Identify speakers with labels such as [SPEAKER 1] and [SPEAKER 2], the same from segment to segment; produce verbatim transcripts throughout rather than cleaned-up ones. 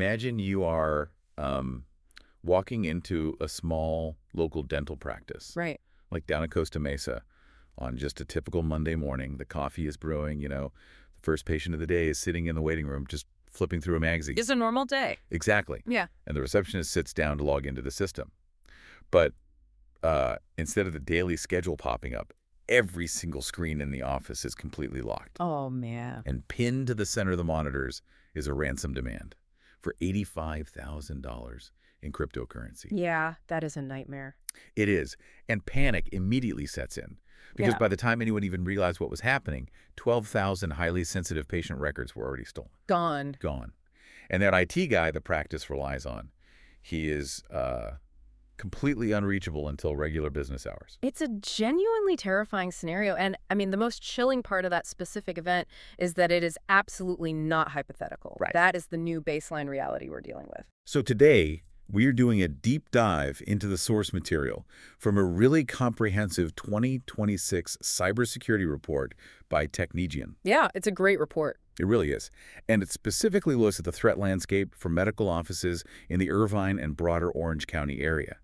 [SPEAKER 1] imagine you are um, walking into a small local dental practice,
[SPEAKER 2] Right.
[SPEAKER 1] like down at Costa Mesa, on just a typical Monday morning. The coffee is brewing, you know, the first patient of the day is sitting in the waiting room just flipping through a magazine.
[SPEAKER 2] It's a normal day.
[SPEAKER 1] Exactly.
[SPEAKER 2] Yeah.
[SPEAKER 1] And the receptionist sits down to log into the system. But uh, instead of the daily schedule popping up, every single screen in the office is completely locked.
[SPEAKER 2] Oh, man.
[SPEAKER 1] And pinned to the center of the monitors is a ransom demand for eighty-five thousand dollars in cryptocurrency.
[SPEAKER 2] Yeah, that is a nightmare.
[SPEAKER 1] It is. And panic immediately sets in. Because
[SPEAKER 2] Yeah.
[SPEAKER 1] by the time anyone even realized what was happening, twelve thousand highly sensitive patient records were already stolen.
[SPEAKER 2] Gone.
[SPEAKER 1] Gone. And that I T guy the practice relies on, he is uh, completely unreachable until regular business hours.
[SPEAKER 2] It's a genuinely terrifying scenario. And I mean, the most chilling part of that specific event is that it is absolutely not hypothetical.
[SPEAKER 1] Right.
[SPEAKER 2] That is the new baseline reality we're dealing with.
[SPEAKER 1] So today, we are doing a deep dive into the source material from a really comprehensive twenty twenty-six cybersecurity report by Technegian.
[SPEAKER 2] Yeah, it's a great report.
[SPEAKER 1] It really is. And it specifically looks at the threat landscape for medical offices in the Irvine and broader Orange County area.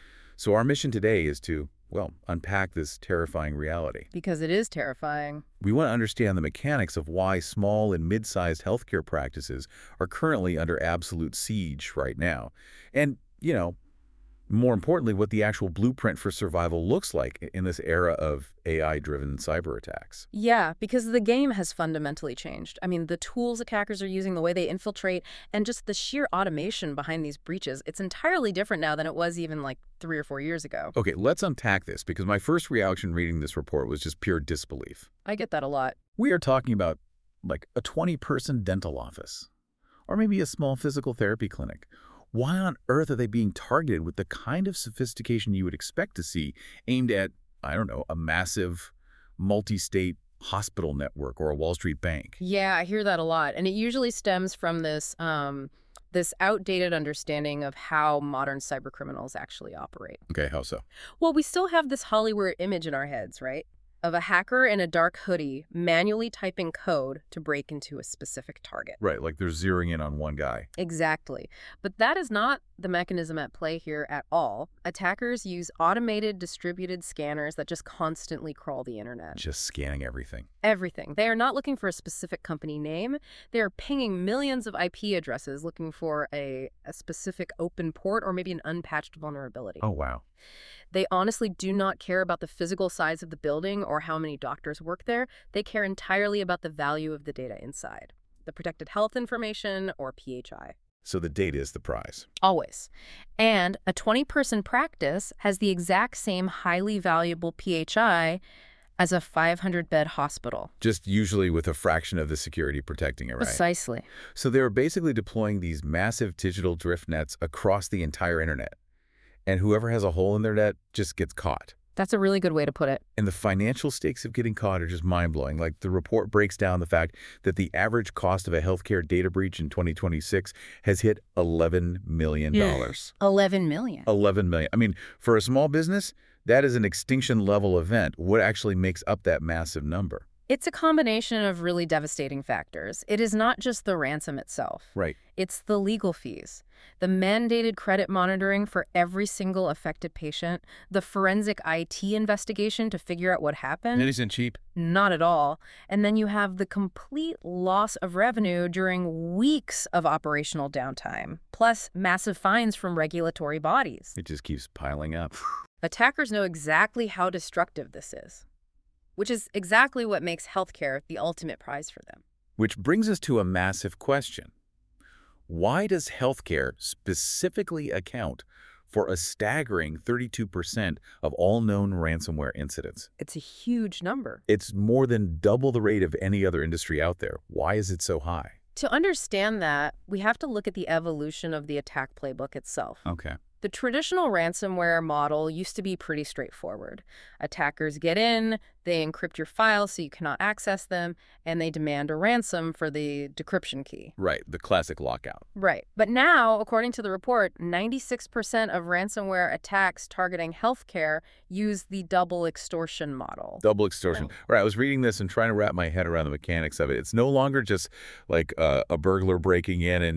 [SPEAKER 1] So our mission today is to, well, unpack this terrifying reality.
[SPEAKER 2] Because it is terrifying.
[SPEAKER 1] We want to understand the mechanics of why small and mid-sized healthcare practices are currently under absolute siege right now. And, you know, more importantly, what the actual blueprint for survival looks like in this era of A I-driven cyber attacks.
[SPEAKER 2] Yeah, because the game has fundamentally changed. I mean, the tools attackers are using, the way they infiltrate, and just the sheer automation behind these breaches, it's entirely different now than it was even like three or four years ago.
[SPEAKER 1] Okay, let's unpack this, because my first reaction reading this report was just pure disbelief.
[SPEAKER 2] I get that a lot.
[SPEAKER 1] We are talking about like a twenty-person dental office, or maybe a small physical therapy clinic. Why on earth are they being targeted with the kind of sophistication you would expect to see aimed at, I don't know, a massive multi-state hospital network or a Wall Street bank?
[SPEAKER 2] Yeah, I hear that a lot. And it usually stems from this um, this outdated understanding of how modern cybercriminals actually operate.
[SPEAKER 1] Okay, how so?
[SPEAKER 2] Well, we still have this Hollywood image in our heads, right? Of a hacker in a dark hoodie manually typing code to break into a specific target.
[SPEAKER 1] Right, like they're zeroing in on one guy.
[SPEAKER 2] Exactly. But that is not the mechanism at play here at all. Attackers use automated distributed scanners that just constantly crawl the internet.
[SPEAKER 1] Just scanning everything.
[SPEAKER 2] Everything. They are not looking for a specific company name. They are pinging millions of I P addresses looking for a, a specific open port or maybe an unpatched vulnerability.
[SPEAKER 1] Oh, wow.
[SPEAKER 2] They honestly do not care about the physical size of the building or how many doctors work there. They care entirely about the value of the data inside, the protected health information or P H I.
[SPEAKER 1] So the data is the prize.
[SPEAKER 2] Always. And a twenty-person practice has the exact same highly valuable P H I as a five hundred bed hospital.
[SPEAKER 1] Just usually with a fraction of the security protecting it, right?
[SPEAKER 2] Precisely.
[SPEAKER 1] So they were basically deploying these massive digital drift nets across the entire internet. And whoever has a hole in their net just gets caught.
[SPEAKER 2] That's a really good way to put it.
[SPEAKER 1] And the financial stakes of getting caught are just mind-blowing. Like, the report breaks down the fact that the average cost of a healthcare data breach in twenty twenty-six has hit eleven million dollars.
[SPEAKER 2] eleven million.
[SPEAKER 1] eleven million dollars. I mean, for a small business, that is an extinction-level event. What actually makes up that massive number?
[SPEAKER 2] It's a combination of really devastating factors. It is not just the ransom itself.
[SPEAKER 1] Right.
[SPEAKER 2] It's the legal fees, the mandated credit monitoring for every single affected patient, the forensic I T investigation to figure out what happened.
[SPEAKER 1] It isn't cheap.
[SPEAKER 2] Not at all. And then you have the complete loss of revenue during weeks of operational downtime, plus massive fines from regulatory bodies.
[SPEAKER 1] It just keeps piling up.
[SPEAKER 2] Attackers know exactly how destructive this is, which is exactly what makes healthcare the ultimate prize for them.
[SPEAKER 1] Which brings us to a massive question. Why does healthcare specifically account for a staggering thirty-two percent of all known ransomware incidents?
[SPEAKER 2] It's a huge number.
[SPEAKER 1] It's more than double the rate of any other industry out there. Why is it so high?
[SPEAKER 2] To understand that, we have to look at the evolution of the attack playbook itself.
[SPEAKER 1] Okay.
[SPEAKER 2] The traditional ransomware model used to be pretty straightforward. Attackers get in, they encrypt your files so you cannot access them, and they demand a ransom for the decryption key.
[SPEAKER 1] Right, the classic lockout.
[SPEAKER 2] Right. But now, according to the report, ninety-six percent of ransomware attacks targeting healthcare use the double extortion model.
[SPEAKER 1] Double extortion. Right, I was reading this and trying to wrap my head around the mechanics of it. It's no longer just like uh, a burglar breaking in and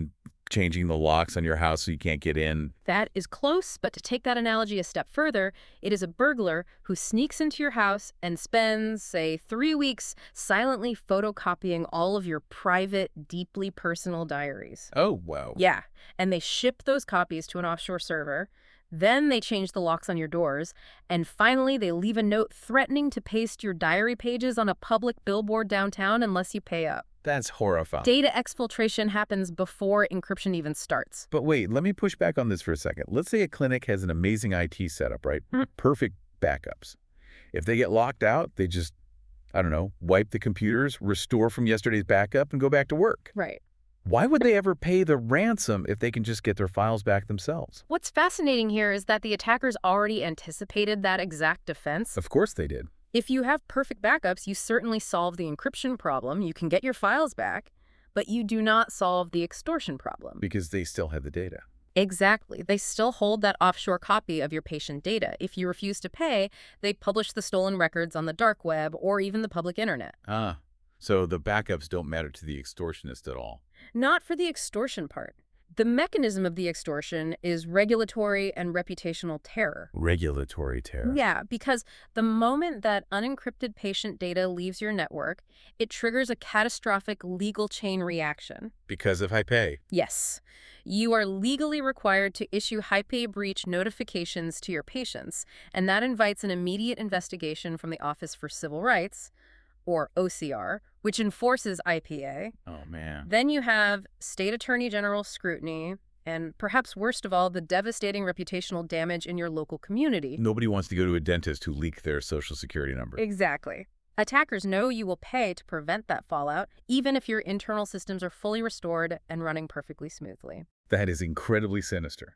[SPEAKER 1] changing the locks on your house so you can't get in.
[SPEAKER 2] That is close, but to take that analogy a step further, it is a burglar who sneaks into your house and spends, say, three weeks silently photocopying all of your private, deeply personal diaries.
[SPEAKER 1] Oh, wow.
[SPEAKER 2] Yeah, and they ship those copies to an offshore server. Then they change the locks on your doors, and finally they leave a note threatening to paste your diary pages on a public billboard downtown unless you pay up.
[SPEAKER 1] That's horrifying.
[SPEAKER 2] Data exfiltration happens before encryption even starts.
[SPEAKER 1] But wait, let me push back on this for a second. Let's say a clinic has an amazing I T setup, right?
[SPEAKER 2] Hmm.
[SPEAKER 1] Perfect backups. If they get locked out, they just, I don't know, wipe the computers, restore from yesterday's backup, and go back to work.
[SPEAKER 2] Right.
[SPEAKER 1] Why would they ever pay the ransom if they can just get their files back themselves?
[SPEAKER 2] What's fascinating here is that the attackers already anticipated that exact defense.
[SPEAKER 1] Of course they did.
[SPEAKER 2] If you have perfect backups, you certainly solve the encryption problem. You can get your files back, but you do not solve the extortion problem.
[SPEAKER 1] Because they still had the data.
[SPEAKER 2] Exactly. They still hold that offshore copy of your patient data. If you refuse to pay, they publish the stolen records on the dark web or even the public internet.
[SPEAKER 1] Ah, so the backups don't matter to the extortionist at all.
[SPEAKER 2] Not for the extortion part. The mechanism of the extortion is regulatory and reputational terror.
[SPEAKER 1] Regulatory terror.
[SPEAKER 2] Yeah, because the moment that unencrypted patient data leaves your network, it triggers a catastrophic legal chain reaction.
[SPEAKER 1] Because of high pay.
[SPEAKER 2] Yes. You are legally required to issue high pay breach notifications to your patients, and that invites an immediate investigation from the Office for Civil Rights, or O C R, which enforces I P A.
[SPEAKER 1] Oh, man.
[SPEAKER 2] Then you have state attorney general scrutiny, and perhaps worst of all, the devastating reputational damage in your local community.
[SPEAKER 1] Nobody wants to go to a dentist who leaked their social security number.
[SPEAKER 2] Exactly. Attackers know you will pay to prevent that fallout, even if your internal systems are fully restored and running perfectly smoothly.
[SPEAKER 1] That is incredibly sinister.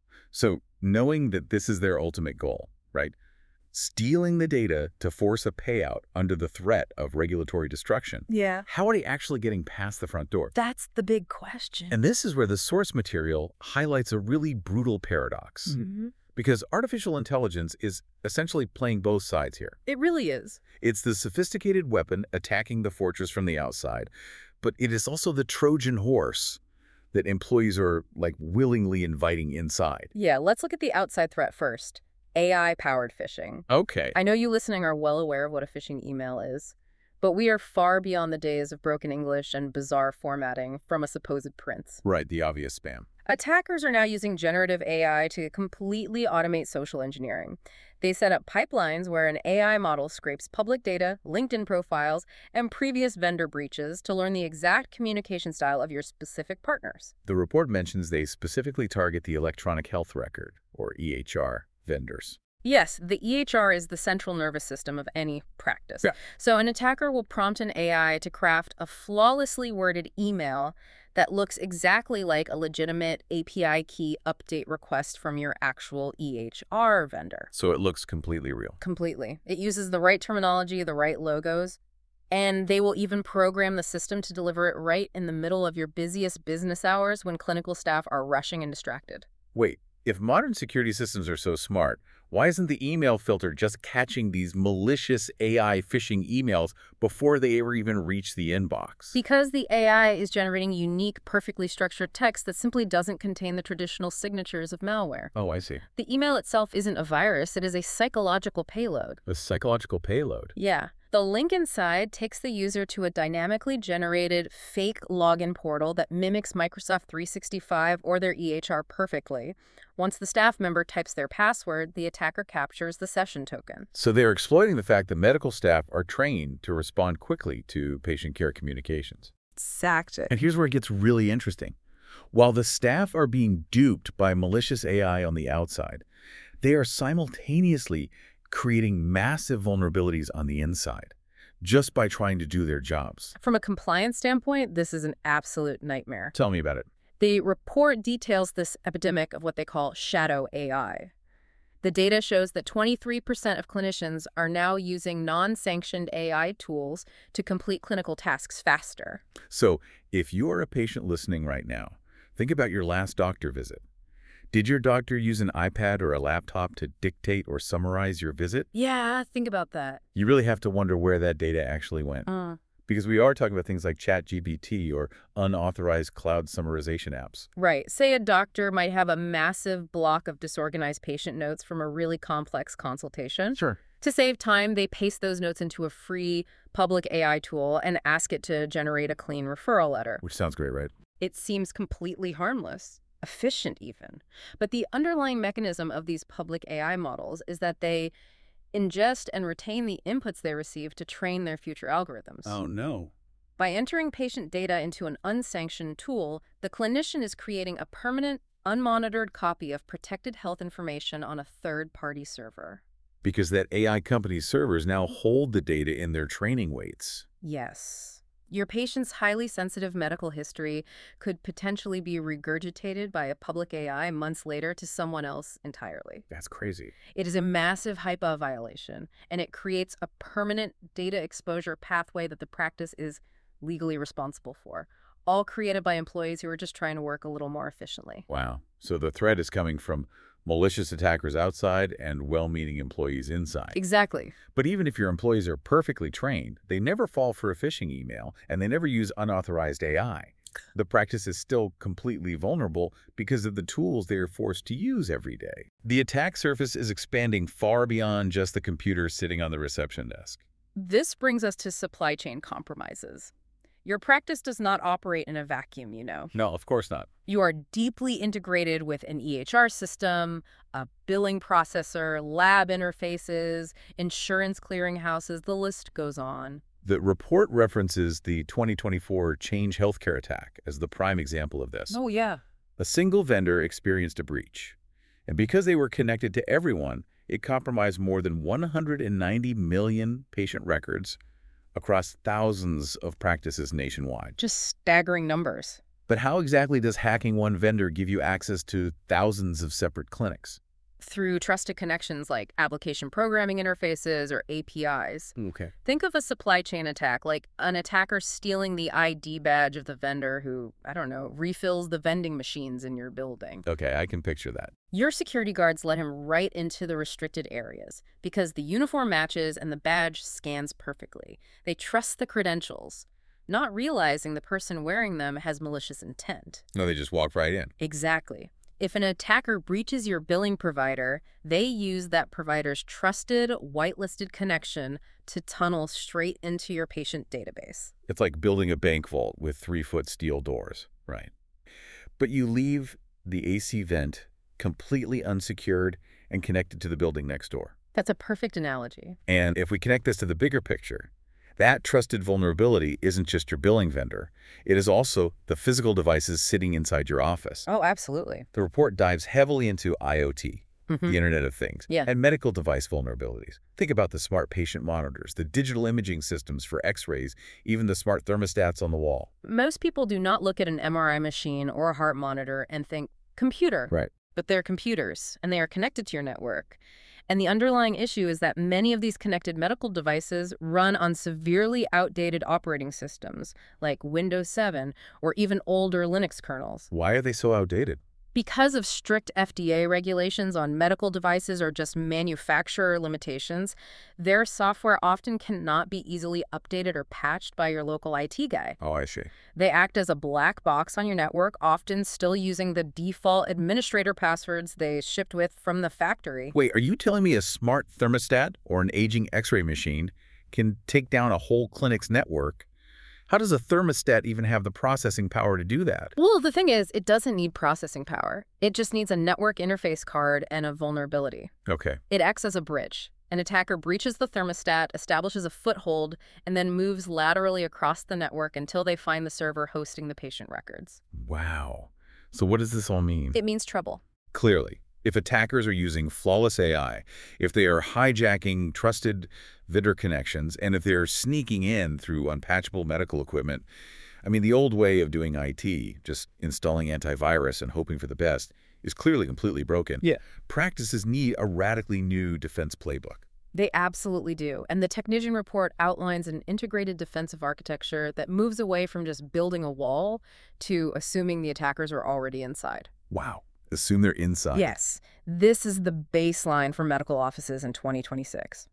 [SPEAKER 1] So, knowing that this is their ultimate goal, right? Stealing the data to force a payout under the threat of regulatory destruction.
[SPEAKER 2] Yeah.
[SPEAKER 1] How are they actually getting past the front door?
[SPEAKER 2] That's the big question.
[SPEAKER 1] And this is where the source material highlights a really brutal paradox.
[SPEAKER 2] Mm-hmm.
[SPEAKER 1] Because artificial intelligence is essentially playing both sides here.
[SPEAKER 2] It really is.
[SPEAKER 1] It's the sophisticated weapon attacking the fortress from the outside, but it is also the Trojan horse that employees are, like, willingly inviting inside.
[SPEAKER 2] Yeah, let's look at the outside threat first. A I-powered phishing.
[SPEAKER 1] Okay.
[SPEAKER 2] I know you listening are well aware of what a phishing email is, but we are far beyond the days of broken English and bizarre formatting from a supposed prince.
[SPEAKER 1] Right, the obvious spam.
[SPEAKER 2] Attackers are now using generative A I to completely automate social engineering. They set up pipelines where an A I model scrapes public data, LinkedIn profiles, and previous vendor breaches to learn the exact communication style of your specific partners.
[SPEAKER 1] The report mentions they specifically target the electronic health record, or E H R, vendors.
[SPEAKER 2] Yes, the E H R is the central nervous system of any practice.
[SPEAKER 1] Yeah.
[SPEAKER 2] So an attacker will prompt an A I to craft a flawlessly worded email that looks exactly like a legitimate A P I key update request from your actual E H R vendor.
[SPEAKER 1] So it looks completely real.
[SPEAKER 2] Completely. It uses the right terminology, the right logos, and they will even program the system to deliver it right in the middle of your busiest business hours when clinical staff are rushing and distracted.
[SPEAKER 1] Wait, if modern security systems are so smart, why isn't the email filter just catching these malicious A I phishing emails before they ever even reach the inbox?
[SPEAKER 2] Because the A I is generating unique, perfectly structured text that simply doesn't contain the traditional signatures of malware.
[SPEAKER 1] Oh, I see.
[SPEAKER 2] The email itself isn't a virus, it is a psychological payload.
[SPEAKER 1] A psychological payload.
[SPEAKER 2] Yeah. The link inside takes the user to a dynamically generated fake login portal that mimics Microsoft three sixty-five or their E H R perfectly. Once the staff member types their password, the attacker captures the session token.
[SPEAKER 1] So they're exploiting the fact that medical staff are trained to respond quickly to patient care communications.
[SPEAKER 2] Exactly.
[SPEAKER 1] And here's where it gets really interesting. While the staff are being duped by malicious A I on the outside, they are simultaneously creating massive vulnerabilities on the inside just by trying to do their jobs.
[SPEAKER 2] From a compliance standpoint, this is an absolute nightmare.
[SPEAKER 1] Tell me about it.
[SPEAKER 2] The report details this epidemic of what they call shadow A I. The data shows that twenty-three percent of clinicians are now using non-sanctioned A I tools to complete clinical tasks faster.
[SPEAKER 1] So if you are a patient listening right now, think about your last doctor visit. Did your doctor use an iPad or a laptop to dictate or summarize your visit?
[SPEAKER 2] Yeah, think about that.
[SPEAKER 1] You really have to wonder where that data actually went.
[SPEAKER 2] Uh.
[SPEAKER 1] Because we are talking about things like ChatGPT or unauthorized cloud summarization apps.
[SPEAKER 2] Right. Say a doctor might have a massive block of disorganized patient notes from a really complex consultation.
[SPEAKER 1] Sure.
[SPEAKER 2] To save time, they paste those notes into a free public A I tool and ask it to generate a clean referral letter.
[SPEAKER 1] Which sounds great, right?
[SPEAKER 2] It seems completely harmless, efficient even. But the underlying mechanism of these public A I models is that they ingest and retain the inputs they receive to train their future algorithms.
[SPEAKER 1] Oh, no.
[SPEAKER 2] By entering patient data into an unsanctioned tool, the clinician is creating a permanent, unmonitored copy of protected health information on a third-party server.
[SPEAKER 1] Because that A I company's servers now hold the data in their training weights.
[SPEAKER 2] Yes. Your patient's highly sensitive medical history could potentially be regurgitated by a public A I months later to someone else entirely.
[SPEAKER 1] That's crazy.
[SPEAKER 2] It is a massive HIPAA violation, and it creates a permanent data exposure pathway that the practice is legally responsible for, all created by employees who are just trying to work a little more efficiently.
[SPEAKER 1] Wow. So the threat is coming from malicious attackers outside and well-meaning employees inside.
[SPEAKER 2] Exactly.
[SPEAKER 1] But even if your employees are perfectly trained, they never fall for a phishing email, and they never use unauthorized A I. The practice is still completely vulnerable because of the tools they are forced to use every day. The attack surface is expanding far beyond just the computer sitting on the reception desk.
[SPEAKER 2] This brings us to supply chain compromises. Your practice does not operate in a vacuum, you know.
[SPEAKER 1] No, of course not.
[SPEAKER 2] You are deeply integrated with an E H R system, a billing processor, lab interfaces, insurance clearinghouses, the list goes on.
[SPEAKER 1] The report references the twenty twenty-four Change Healthcare attack as the prime example of this.
[SPEAKER 2] Oh, yeah.
[SPEAKER 1] A single vendor experienced a breach, and because they were connected to everyone, it compromised more than one hundred ninety million patient records across thousands of practices nationwide.
[SPEAKER 2] Just staggering numbers.
[SPEAKER 1] But how exactly does hacking one vendor give you access to thousands of separate clinics?
[SPEAKER 2] Through trusted connections like application programming interfaces or A P Is.
[SPEAKER 1] Okay.
[SPEAKER 2] Think of a supply chain attack, like an attacker stealing the I D badge of the vendor who, I don't know, refills the vending machines in your building.
[SPEAKER 1] Okay, I can picture that.
[SPEAKER 2] Your security guards let him right into the restricted areas because the uniform matches and the badge scans perfectly. They trust the credentials, not realizing the person wearing them has malicious intent.
[SPEAKER 1] No, they just walked right in.
[SPEAKER 2] Exactly. If an attacker breaches your billing provider, they use that provider's trusted, whitelisted connection to tunnel straight into your patient database.
[SPEAKER 1] It's like building a bank vault with three-foot steel doors, right? But you leave the A C vent completely unsecured and connected to the building next door.
[SPEAKER 2] That's a perfect analogy.
[SPEAKER 1] And if we connect this to the bigger picture, that trusted vulnerability isn't just your billing vendor. It is also the physical devices sitting inside your office.
[SPEAKER 2] Oh, absolutely.
[SPEAKER 1] The report dives heavily into I O T,
[SPEAKER 2] Mm-hmm.
[SPEAKER 1] the Internet of Things,
[SPEAKER 2] Yeah.
[SPEAKER 1] and medical device vulnerabilities. Think about the smart patient monitors, the digital imaging systems for X-rays, even the smart thermostats on the wall.
[SPEAKER 2] Most people do not look at an M R I machine or a heart monitor and think, computer.
[SPEAKER 1] Right.
[SPEAKER 2] But they're computers, and they are connected to your network. And the underlying issue is that many of these connected medical devices run on severely outdated operating systems, like Windows seven or even older Linux kernels.
[SPEAKER 1] Why are they so outdated?
[SPEAKER 2] Because of strict F D A regulations on medical devices or just manufacturer limitations, their software often cannot be easily updated or patched by your local I T guy.
[SPEAKER 1] Oh, I see.
[SPEAKER 2] They act as a black box on your network, often still using the default administrator passwords they shipped with from the factory.
[SPEAKER 1] Wait, are you telling me a smart thermostat or an aging X-ray machine can take down a whole clinic's network? How does a thermostat even have the processing power to do that?
[SPEAKER 2] Well, the thing is, it doesn't need processing power. It just needs a network interface card and a vulnerability.
[SPEAKER 1] Okay.
[SPEAKER 2] It acts as a bridge. An attacker breaches the thermostat, establishes a foothold, and then moves laterally across the network until they find the server hosting the patient records.
[SPEAKER 1] Wow. So what does this all mean?
[SPEAKER 2] It means trouble.
[SPEAKER 1] Clearly, if attackers are using flawless A I, if they are hijacking trusted vendor connections, and if they're sneaking in through unpatchable medical equipment, I mean, the old way of doing I T, just installing antivirus and hoping for the best, is clearly completely broken.
[SPEAKER 2] Yeah.
[SPEAKER 1] Practices need a radically new defense playbook.
[SPEAKER 2] They absolutely do. And the Technician report outlines an integrated defensive architecture that moves away from just building a wall to assuming the attackers are already inside.
[SPEAKER 1] Wow. Assume they're inside.
[SPEAKER 2] Yes. This is the baseline for medical offices in twenty twenty-six.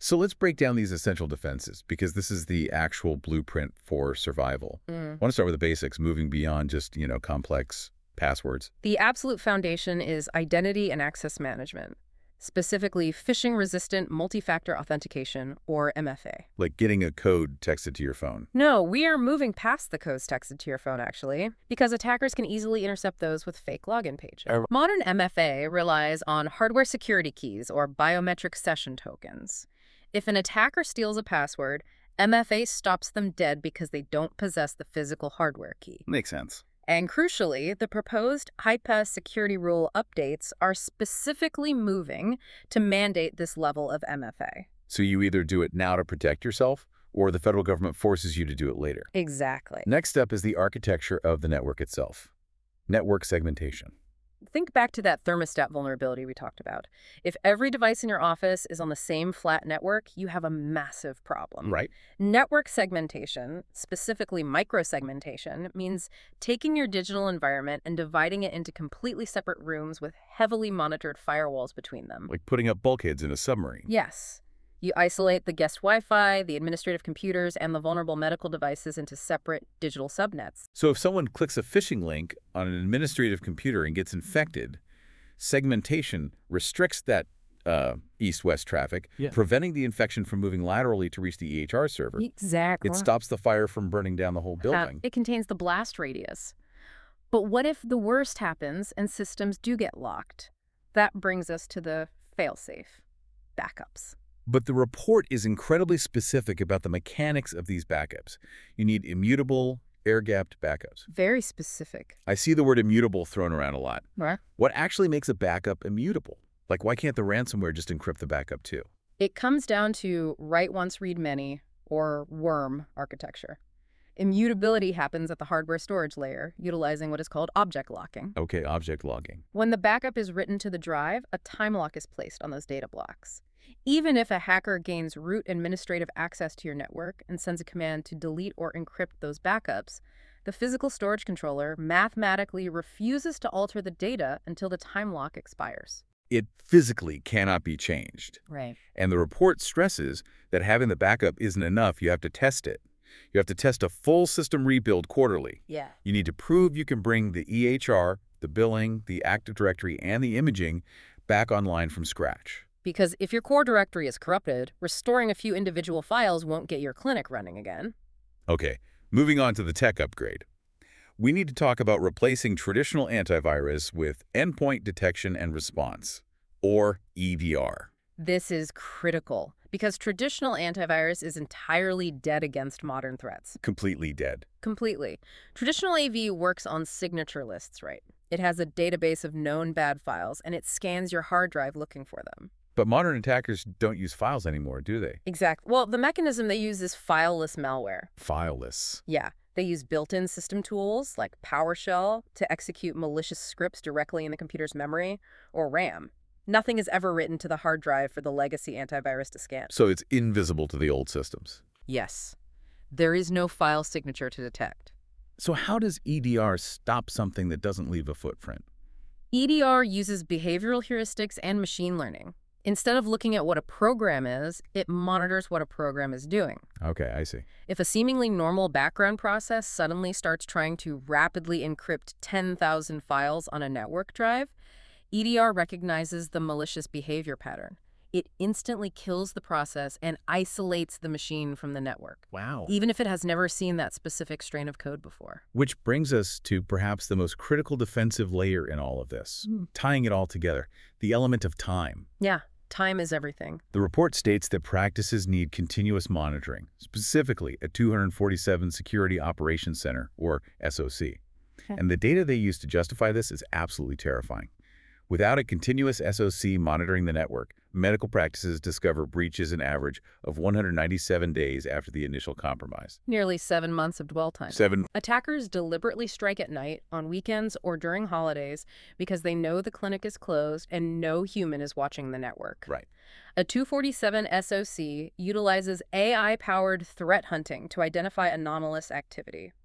[SPEAKER 1] So let's break down these essential defenses, because this is the actual blueprint for survival.
[SPEAKER 2] Mm.
[SPEAKER 1] I want to start with the basics, moving beyond just, you know, complex passwords.
[SPEAKER 2] The absolute foundation is identity and access management, specifically phishing-resistant multi-factor authentication, or M F A.
[SPEAKER 1] Like getting a code texted to your phone.
[SPEAKER 2] No, we are moving past the codes texted to your phone, actually, because attackers can easily intercept those with fake login pages.
[SPEAKER 1] Er-
[SPEAKER 2] Modern M F A relies on hardware security keys, or biometric session tokens. If an attacker steals a password, M F A stops them dead because they don't possess the physical hardware key.
[SPEAKER 1] Makes sense.
[SPEAKER 2] And crucially, the proposed HIPAA security rule updates are specifically moving to mandate this level of M F A.
[SPEAKER 1] So you either do it now to protect yourself, or the federal government forces you to do it later.
[SPEAKER 2] Exactly.
[SPEAKER 1] Next up is the architecture of the network itself. Network segmentation.
[SPEAKER 2] Think back to that thermostat vulnerability we talked about. If every device in your office is on the same flat network, you have a massive problem.
[SPEAKER 1] Right.
[SPEAKER 2] Network segmentation, specifically microsegmentation, means taking your digital environment and dividing it into completely separate rooms with heavily monitored firewalls between them.
[SPEAKER 1] Like putting up bulkheads in a submarine.
[SPEAKER 2] Yes. You isolate the guest Wi-Fi, the administrative computers, and the vulnerable medical devices into separate digital subnets.
[SPEAKER 1] So if someone clicks a phishing link on an administrative computer and gets infected, segmentation restricts that uh, east-west traffic,
[SPEAKER 3] Yeah.
[SPEAKER 1] preventing the infection from moving laterally to reach the E H R server.
[SPEAKER 2] Exactly.
[SPEAKER 1] It stops the fire from burning down the whole
[SPEAKER 2] Uh,
[SPEAKER 1] building.
[SPEAKER 2] it contains the blast radius. But what if the worst happens and systems do get locked? That brings us to the fail-safe, backups.
[SPEAKER 1] But the report is incredibly specific about the mechanics of these backups. You need immutable, air-gapped backups.
[SPEAKER 2] Very specific.
[SPEAKER 1] I see the word immutable thrown around a lot.
[SPEAKER 2] Right.
[SPEAKER 1] What actually makes a backup immutable? Like, why can't the ransomware just encrypt the backup too?
[SPEAKER 2] It comes down to write once, read many, or worm architecture. Immutability happens at the hardware storage layer, utilizing what is called object locking.
[SPEAKER 1] Okay, object logging.
[SPEAKER 2] When the backup is written to the drive, a time lock is placed on those data blocks. Even if a hacker gains root administrative access to your network and sends a command to delete or encrypt those backups, the physical storage controller mathematically refuses to alter the data until the time lock expires.
[SPEAKER 1] It physically cannot be changed.
[SPEAKER 2] Right.
[SPEAKER 1] And the report stresses that having the backup isn't enough. You have to test it. You have to test a full system rebuild quarterly.
[SPEAKER 2] Yeah.
[SPEAKER 1] You need to prove you can bring the E H R, the billing, the Active Directory, and the imaging back online from scratch.
[SPEAKER 2] Because if your core directory is corrupted, restoring a few individual files won't get your clinic running again.
[SPEAKER 1] Okay, moving on to the tech upgrade. We need to talk about replacing traditional antivirus with endpoint detection and response, or E D R.
[SPEAKER 2] This is critical, because traditional antivirus is entirely dead against modern threats.
[SPEAKER 1] Completely dead.
[SPEAKER 2] Completely. Traditional A V works on signature lists, right? It has a database of known bad files, and it scans your hard drive looking for them.
[SPEAKER 1] But modern attackers don't use files anymore, do they?
[SPEAKER 2] Exactly. Well, the mechanism they use is fileless malware.
[SPEAKER 1] Fileless.
[SPEAKER 2] Yeah. They use built-in system tools like PowerShell to execute malicious scripts directly in the computer's memory, or RAM. Nothing is ever written to the hard drive for the legacy antivirus to scan.
[SPEAKER 1] So it's invisible to the old systems.
[SPEAKER 2] Yes. There is no file signature to detect.
[SPEAKER 1] So how does E D R stop something that doesn't leave a footprint?
[SPEAKER 2] E D R uses behavioral heuristics and machine learning. Instead of looking at what a program is, it monitors what a program is doing.
[SPEAKER 1] Okay, I see.
[SPEAKER 2] If a seemingly normal background process suddenly starts trying to rapidly encrypt ten thousand files on a network drive, E D R recognizes the malicious behavior pattern. It instantly kills the process and isolates the machine from the network,
[SPEAKER 3] Wow.
[SPEAKER 2] even if it has never seen that specific strain of code before.
[SPEAKER 1] Which brings us to perhaps the most critical defensive layer in all of this,
[SPEAKER 2] Mm.
[SPEAKER 1] tying it all together, the element of time.
[SPEAKER 2] Yeah, time is everything.
[SPEAKER 1] The report states that practices need continuous monitoring, specifically a two hundred forty-seven Security Operations Center, or S O C.
[SPEAKER 2] Okay.
[SPEAKER 1] And the data they use to justify this is absolutely terrifying. Without a continuous S O C monitoring the network, medical practices discover breaches an average of one hundred ninety-seven days after the initial compromise.
[SPEAKER 2] Nearly seven months of dwell time.
[SPEAKER 1] Seven.
[SPEAKER 2] Attackers deliberately strike at night, on weekends, or during holidays because they know the clinic is closed and no human is watching the network.
[SPEAKER 1] Right.
[SPEAKER 2] A two forty-seven S O C utilizes A I-powered threat hunting to identify anomalous activity.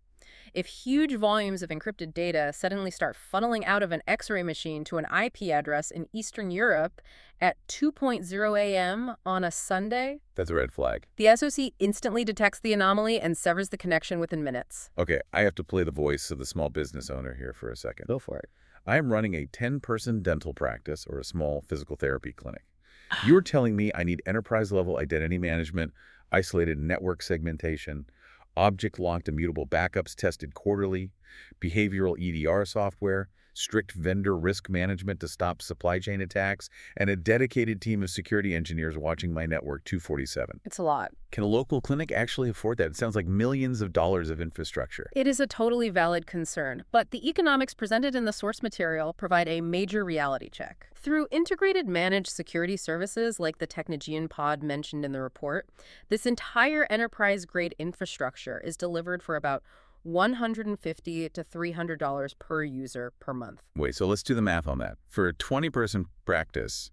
[SPEAKER 2] If huge volumes of encrypted data suddenly start funneling out of an X-ray machine to an I P address in Eastern Europe at two a m on a Sunday,
[SPEAKER 1] That's a red flag.
[SPEAKER 2] the S O C instantly detects the anomaly and severs the connection within minutes.
[SPEAKER 1] Okay, I have to play the voice of the small business owner here for a second.
[SPEAKER 2] Go for it.
[SPEAKER 1] I am running a ten-person dental practice or a small physical therapy clinic. You're telling me I need enterprise-level identity management, isolated network segmentation, object-locked immutable backups tested quarterly, behavioral E D R software, strict vendor risk management to stop supply chain attacks, and a dedicated team of security engineers watching my network two forty-seven.
[SPEAKER 2] It's a lot.
[SPEAKER 1] Can a local clinic actually afford that? It sounds like millions of dollars of infrastructure.
[SPEAKER 2] It is a totally valid concern, but the economics presented in the source material provide a major reality check. Through integrated managed security services like the Technigean pod mentioned in the report, this entire enterprise-grade infrastructure is delivered for about one hundred fifty to three hundred dollars per user per month.
[SPEAKER 1] Wait, so let's do the math on that. For a twenty-person practice,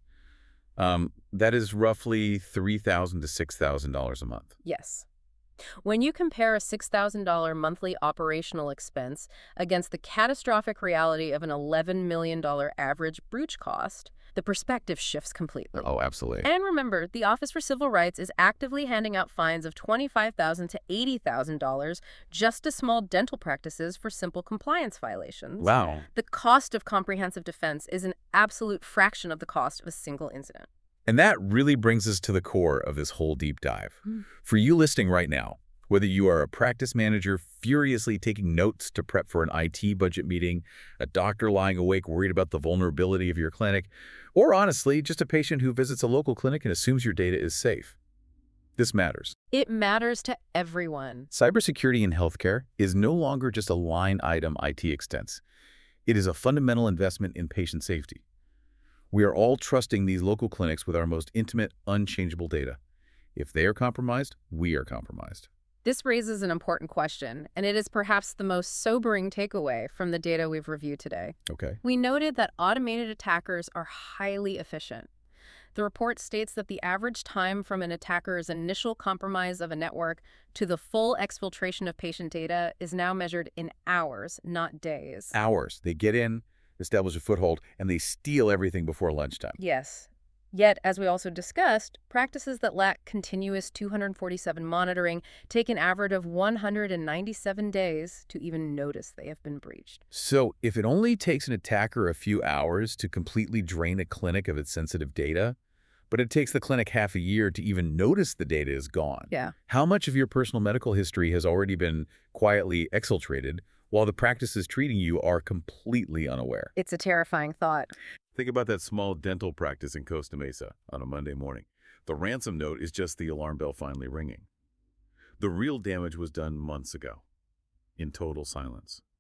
[SPEAKER 1] um, that is roughly three thousand dollars to six thousand dollars a month.
[SPEAKER 2] Yes. When you compare a six thousand dollar monthly operational expense against the catastrophic reality of an eleven million dollar average breach cost, the perspective shifts completely.
[SPEAKER 1] Oh, absolutely.
[SPEAKER 2] And remember, the Office for Civil Rights is actively handing out fines of twenty-five thousand dollars to eighty thousand dollars just to small dental practices for simple compliance violations.
[SPEAKER 1] Wow.
[SPEAKER 2] The cost of comprehensive defense is an absolute fraction of the cost of a single incident.
[SPEAKER 1] And that really brings us to the core of this whole deep dive.
[SPEAKER 2] Mm.
[SPEAKER 1] For you listening right now, whether you are a practice manager furiously taking notes to prep for an I T budget meeting, a doctor lying awake worried about the vulnerability of your clinic, or honestly, just a patient who visits a local clinic and assumes your data is safe, this matters.
[SPEAKER 2] It matters to everyone.
[SPEAKER 1] Cybersecurity in healthcare is no longer just a line item I T expense. It is a fundamental investment in patient safety. We are all trusting these local clinics with our most intimate, unchangeable data. If they are compromised, we are compromised.
[SPEAKER 2] This raises an important question, and it is perhaps the most sobering takeaway from the data we've reviewed today.
[SPEAKER 1] Okay.
[SPEAKER 2] We noted that automated attackers are highly efficient. The report states that the average time from an attacker's initial compromise of a network to the full exfiltration of patient data is now measured in hours, not days.
[SPEAKER 1] Hours. They get in, establish a foothold, and they steal everything before lunchtime.
[SPEAKER 2] Yes. Yet, as we also discussed, practices that lack continuous two forty-seven monitoring take an average of one hundred ninety-seven days to even notice they have been breached.
[SPEAKER 1] So if it only takes an attacker a few hours to completely drain a clinic of its sensitive data, but it takes the clinic half a year to even notice the data is gone,
[SPEAKER 2] Yeah.
[SPEAKER 1] how much of your personal medical history has already been quietly exfiltrated while the practices treating you are completely unaware?
[SPEAKER 2] It's a terrifying thought.
[SPEAKER 1] Think about that small dental practice in Costa Mesa on a Monday morning. The ransom note is just the alarm bell finally ringing. The real damage was done months ago, in total silence.